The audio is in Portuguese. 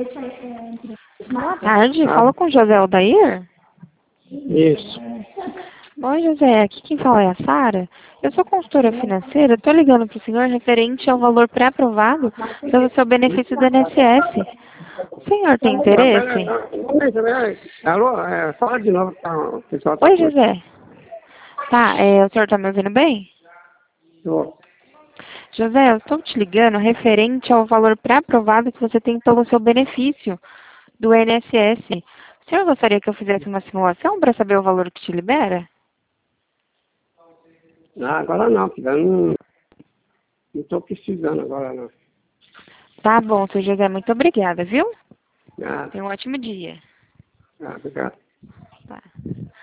Boa tarde, fala com o José Aldair? Isso. Oi, José, aqui quem fala é a Sara. Eu sou consultora financeira, estou ligando para o senhor referente ao valor pré-aprovado pelo seu benefício do INSS. O senhor tem interesse? Alô, fala de novo, tá, o pessoal tá Oi, com... José. Tá, o senhor está me ouvindo bem? Tô. José, eu estou te ligando referente ao valor pré-aprovado que você tem pelo seu benefício do INSS. O senhor gostaria que eu fizesse uma simulação para saber o valor que te libera? Ah, agora não, filho, eu não tô precisando agora não. Tá bom, seu José, muito obrigada, viu? Ah, Tenha um ótimo dia. obrigado. Tá.